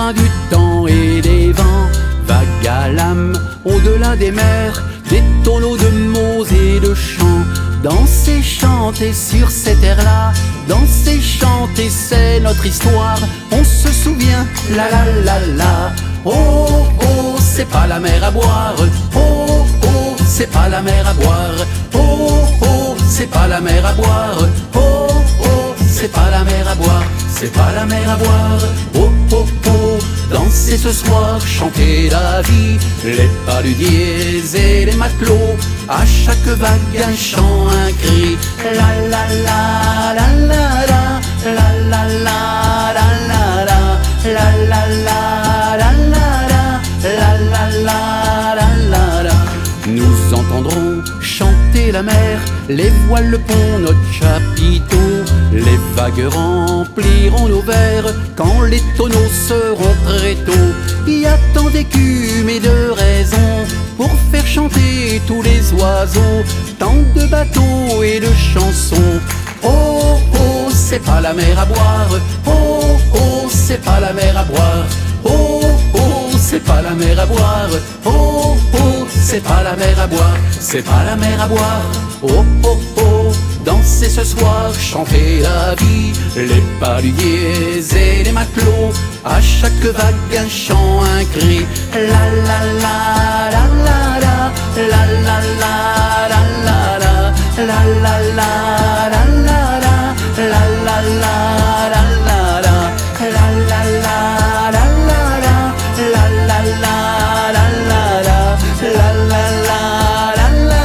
loin du temps et des vents, vague à l'âme, au-delà des mers, des tonneaux de mots et de chants. Danser, chanter sur ces terres-là, danser, chanter, c'est notre histoire. On se souvient, la la la la. Oh oh, c'est pas la mer à boire. Oh oh, c'est pas la mer à boire. Oh oh, c'est pas la mer à boire. Oh oh, c'est pas la mer à boire. C'est pas la mer à boire. Oh oh oh, danser ce soir, chanter la vie, les paludiers et les matelots, à chaque vague un chant, un cri. La la la la la la, la la la la la la, la la la la la la, la la la la la. Nous entendrons chanter la mer, les voiles, le pont, notre chapiteau. Les vagues rempliront nos verres quand les tonneaux seront très tôt. Il y a tant d'écume et de raisons pour faire chanter tous les oiseaux, tant de bateaux et de chansons. Oh oh, c'est pas la mer à boire. Oh oh, c'est pas la mer à boire. Oh oh, c'est pas la mer à boire. Oh oh, c'est pas la mer à boire. C'est pas la mer à boire. Oh oh oh, danser ce soir, chanter la vie, les paludiers et les matelots, à chaque vague un chant, un cri. La la la la la la, la la la la la la, la la la la la la, la la la la la la, la la la la la la, la la la la la la, la la la la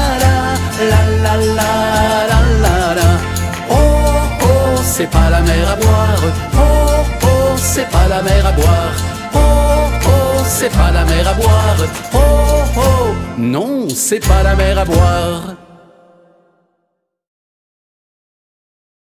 la la, la la. Oh oh, c'est pas la mer à boire. Oh oh, c'est pas la mer à boire. Oh oh, c'est pas la mer à boire. Oh oh, non, c'est pas la mer à boire.